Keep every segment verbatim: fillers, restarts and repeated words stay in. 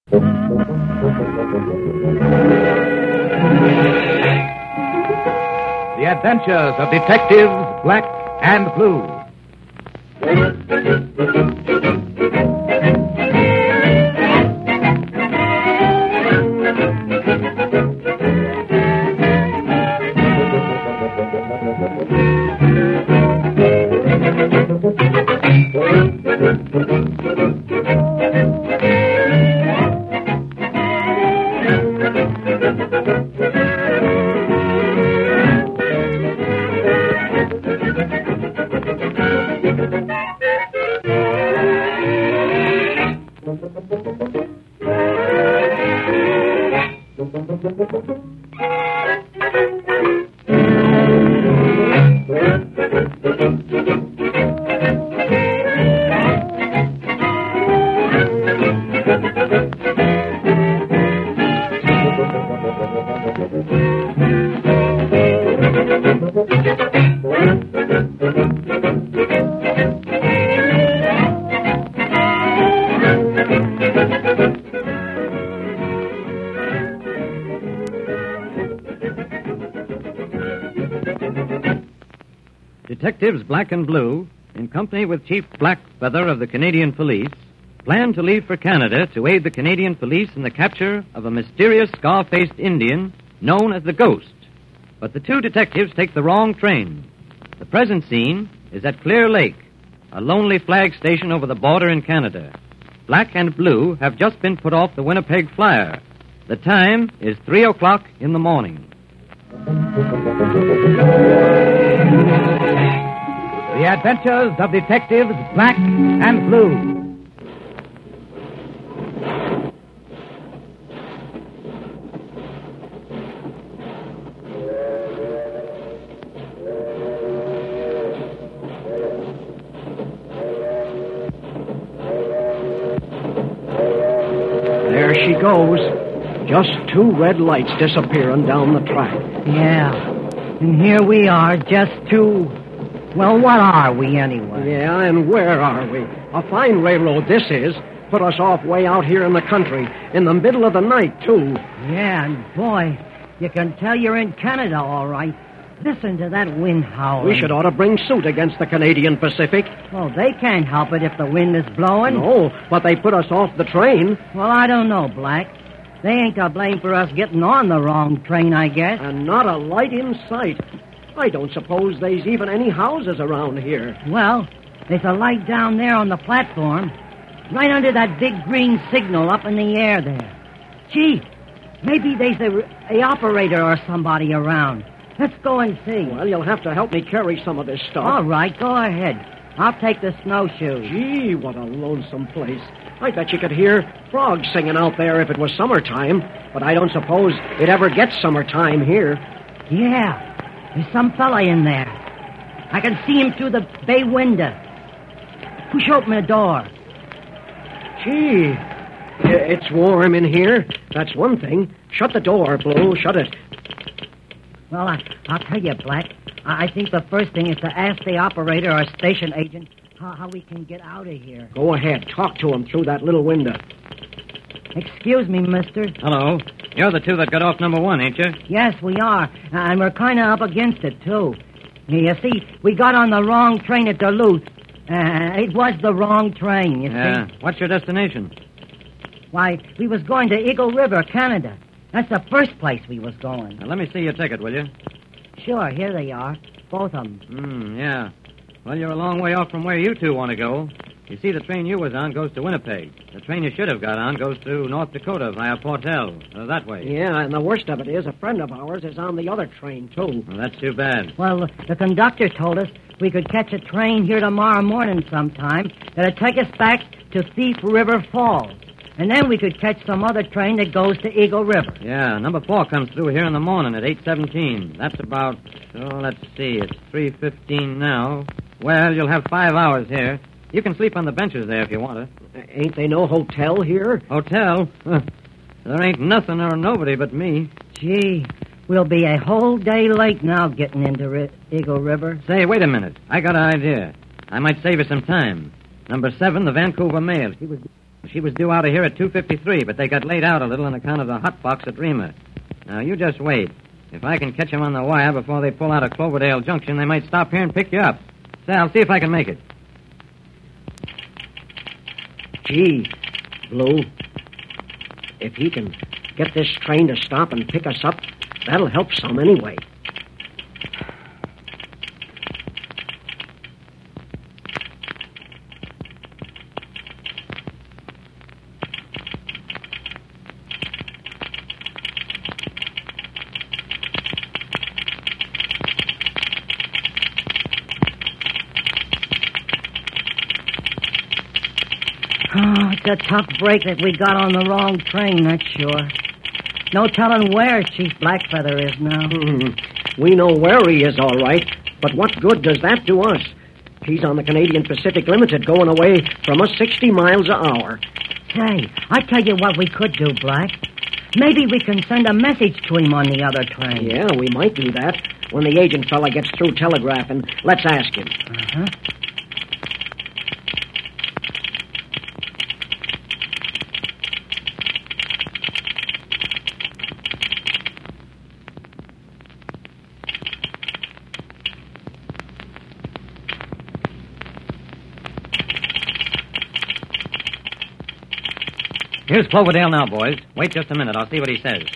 The Adventures of Detectives Black and Blue. Detectives Black and Blue, in company with Chief Blackfeather of the Canadian Police, plan to leave for Canada to aid the Canadian Police in the capture of a mysterious scar-faced Indian known as the Ghost. But the two detectives take the wrong train. The present scene is at Clear Lake, a lonely flag station over the border in Canada. Black and Blue have just been put off the Winnipeg Flyer. The time is three o'clock in the morning. The Adventures of Detectives Black and Blue. There she goes. Just two red lights disappearing down the track. Yeah. And here we are, just two... Well, what are we, anyway? Yeah, and where are we? A fine railroad this is. Put us off way out here in the country, in the middle of the night, too. Yeah, and boy, you can tell you're in Canada, all right. Listen to that wind howling. We should ought to bring suit against the Canadian Pacific. Well, they can't help it if the wind is blowing. No, but they put us off the train. Well, I don't know, Black. They ain't to blame for us getting on the wrong train, I guess. And not a light in sight. I don't suppose there's even any houses around here. Well, there's a light down there on the platform, right under that big green signal up in the air there. Gee, maybe there's a, a operator or somebody around. Let's go and see. Well, you'll have to help me carry some of this stuff. All right, go ahead. I'll take the snowshoes. Gee, what a lonesome place. I bet you could hear frogs singing out there if it was summertime, but I don't suppose it ever gets summertime here. Yeah. There's some fella in there. I can see him through the bay window. Push open the door. Gee, it's warm in here. That's one thing. Shut the door, Blue. Shut it. Well, I, I'll tell you, Black. I, I think the first thing is to ask the operator or station agent how, how we can get out of here. Go ahead. Talk to him through that little window. Excuse me, mister. Hello. You're the two that got off number one, ain't you? Yes, we are. And we're kind of up against it, too. You see, we got on the wrong train at Duluth. Uh, it was the wrong train, you Yeah. see. What's your destination? Why, we was going to Eagle River, Canada. That's the first place we was going. Now, let me see your ticket, will you? Sure, here they are. Both of them. Hmm, yeah. Well, you're a long way off from where you two want to go. You see, the train you was on goes to Winnipeg. The train you should have got on goes to North Dakota via Portel. Uh, that way. Yeah, and the worst of it is a friend of ours is on the other train, too. Well, that's too bad. Well, the conductor told us we could catch a train here tomorrow morning sometime that'll take us back to Thief River Falls. And then we could catch some other train that goes to Eagle River. Yeah, number four comes through here in the morning at eight seventeen. That's about, oh, let's see, it's three fifteen now. Well, you'll have five hours here. You can sleep on the benches there if you want to. Uh, ain't they no hotel here? Hotel? Huh. There ain't nothing or nobody but me. Gee, we'll be a whole day late now getting into Ri- Eagle River. Say, wait a minute. I got an idea. I might save you some time. Number seven, the Vancouver Mail. She was She was due out of here at two fifty-three, but they got laid out a little on account of the hot box at Rima. Now, you just wait. If I can catch them on the wire before they pull out of Cloverdale Junction, they might stop here and pick you up. Say, I'll see if I can make it. Gee, Blue, if he can get this train to stop and pick us up, that'll help some anyway. Oh, it's a tough break that we got on the wrong train, that's sure. No telling where Chief Blackfeather is now. Hmm. We know where he is, all right, but what good does that do us? He's on the Canadian Pacific Limited going away from us sixty miles an hour. Say, I tell you what we could do, Black. Maybe we can send a message to him on the other train. Yeah, we might do that when the agent fella gets through telegraphing. Let's ask him. Uh-huh. Here's Cloverdale now, boys. Wait just a minute. I'll see what he says.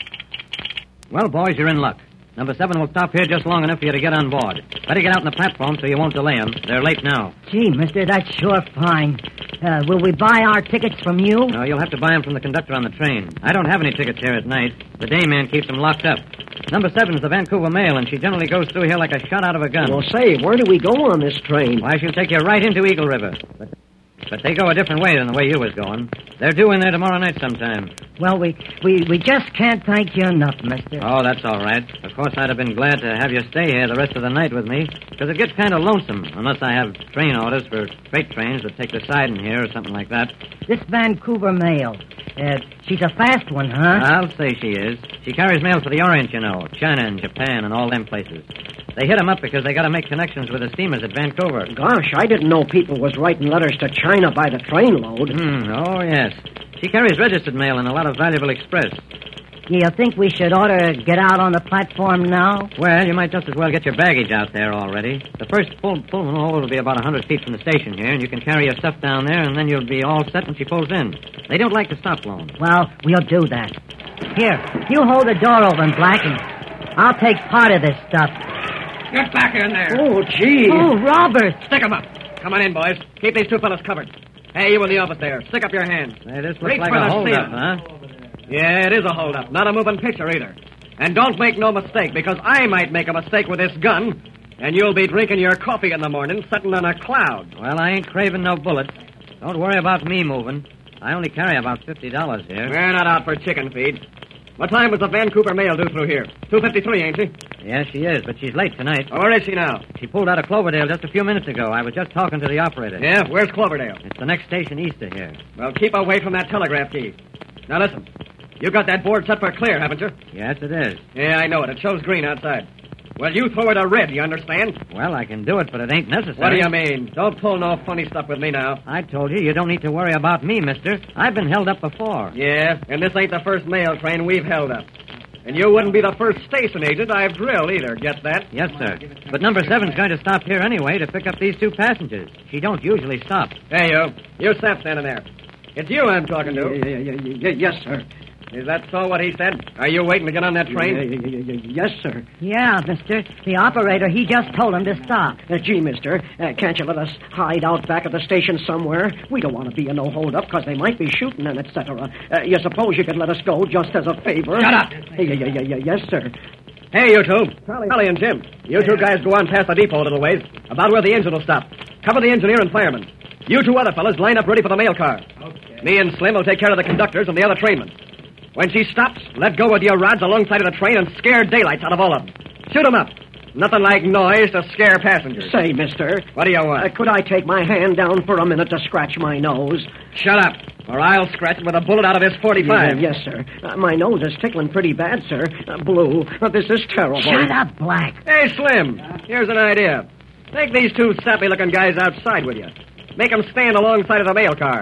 Well, boys, you're in luck. Number seven will stop here just long enough for you to get on board. Better get out on the platform so you won't delay them. They're late now. Gee, mister, that's sure fine. Uh, will we buy our tickets from you? No, you'll have to buy them from the conductor on the train. I don't have any tickets here at night. The day man keeps them locked up. Number seven's the Vancouver mail, and she generally goes through here like a shot out of a gun. Well, say, where do we go on this train? Why, she'll take you right into Eagle River. But, but they go a different way than the way you was going. They're due in there tomorrow night sometime. Well, we, we, we just can't thank you enough, mister. Oh, that's all right. Of course, I'd have been glad to have you stay here the rest of the night with me, because it gets kind of lonesome unless I have train orders for freight trains that take the siding here or something like that. This Vancouver mail, uh, she's a fast one, huh? I'll say she is. She carries mail for the Orient, you know, China and Japan and all them places. They hit 'em up because they got to make connections with the steamers at Vancouver. Gosh, I didn't know people was writing letters to China by the trainload. Hmm, oh, yes. She carries registered mail and a lot of valuable express. You think we should ought to get out on the platform now? Well, you might just as well get your baggage out there already. The first pull, Pullman hole will be about a hundred feet from the station here, and you can carry your stuff down there, and then you'll be all set when she pulls in. They don't like to stop long. Well, we'll do that. Here, you hold the door open, Black, and I'll take part of this stuff. Get back in there. Oh, gee. Oh, Robert. Stick 'em up. Come on in, boys. Keep these two fellas covered. Hey, you in the office there. Stick up your hands. Hey, this looks Reach like for a the holdup, seal. huh? Yeah, it is a holdup. Not a moving picture either. And don't make no mistake, because I might make a mistake with this gun, and you'll be drinking your coffee in the morning, sitting on a cloud. Well, I ain't craving no bullets. Don't worry about me moving. I only carry about fifty dollars here. We're not out for chicken feed. What time was the Vancouver mail due through here? two fifty-three, ain't she? Yes, she is, but she's late tonight. Oh, where is she now? She pulled out of Cloverdale just a few minutes ago. I was just talking to the operator. Yeah, where's Cloverdale? It's the next station east of here. Well, keep away from that telegraph key. Now, listen. You got that board set for clear, haven't you? Yes, it is. Yeah, I know it. It shows green outside. Well, you throw it a red, you understand? Well, I can do it, but it ain't necessary. What do you mean? Don't pull no funny stuff with me now. I told you, you don't need to worry about me, mister. I've been held up before. Yeah, and this ain't the first mail train we've held up. And you wouldn't be the first station agent I've drilled either, get that? Yes, sir. But number seven's going to stop here anyway to pick up these two passengers. She don't usually stop. Hey, you. You sat standing there. It's you I'm talking to. Yeah, yeah, yeah, yeah, yes, sir. Is that so, what he said? Are you waiting to get on that train? Yeah, yeah, yeah, yeah, yes, sir. Yeah, mister. The operator, he just told him to stop. Uh, gee, mister, uh, can't you let us hide out back at the station somewhere? We don't want to be a no hold-up because they might be shooting and et cetera. Uh, you suppose you could let us go just as a favor? Shut up! Yeah, yeah, yeah, yeah, yes, sir. Hey, you two. Charlie. Charlie and Jim. You two guys go on past the depot a little ways, about where the engine will stop. Cover the engineer and fireman. You two other fellas line up ready for the mail car. Okay. Me and Slim will take care of the conductors and the other trainmen. When she stops, let go with your rods alongside of the train and scare daylights out of all of them. Shoot 'em up. Nothing like noise to scare passengers. Say, mister. What do you want? Uh, could I take my hand down for a minute to scratch my nose? Shut up, or I'll scratch it with a bullet out of this forty-five. Yeah, yes, sir. Uh, my nose is tickling pretty bad, sir. Uh, Blue, uh, this is terrible. Shut up, Black. Hey, Slim, here's an idea. Take these two sappy-looking guys outside with you. Make them stand alongside of the mail car.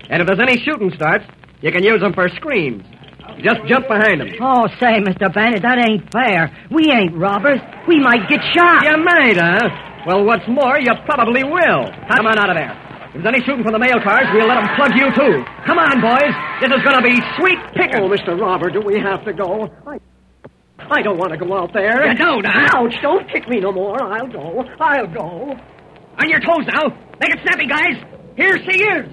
And if there's any shooting starts, you can use them for screens. Just jump behind them. Oh, say, Mister Bandit, that ain't fair. We ain't robbers. We might get shot. You might, huh? Well, what's more, you probably will. Come on out of there. If there's any shooting from the mail cars, we'll let them plug you, too. Come on, boys. This is going to be sweet picking. Oh, Mister Robber, do we have to go? I, I don't want to go out there. You don't, huh? Ouch, don't kick me no more. I'll go. I'll go. On your toes now. Make it snappy, guys. Here she is.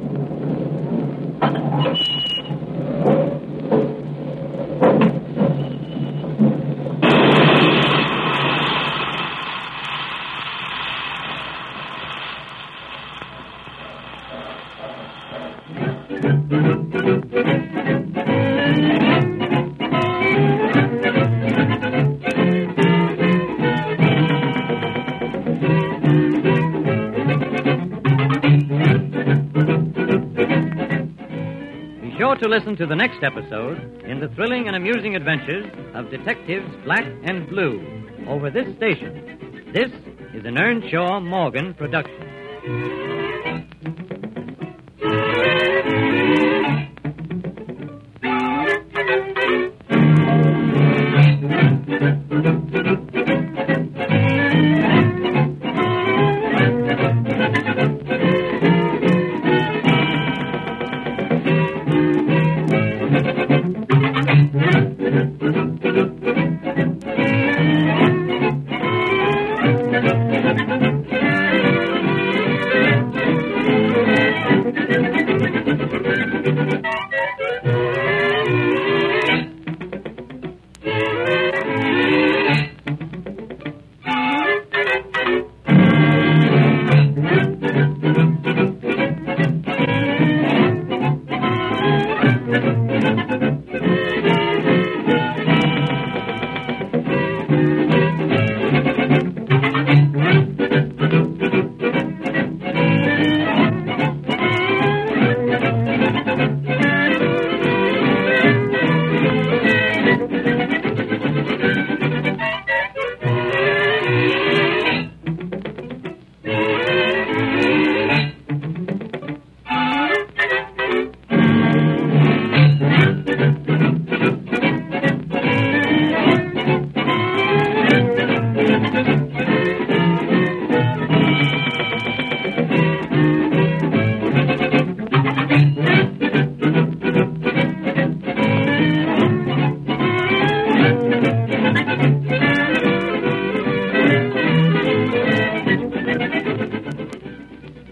Be sure to listen to the next episode in the thrilling and amusing adventures of Detectives Black and Blue over this station. This is an Earnshaw Morgan production.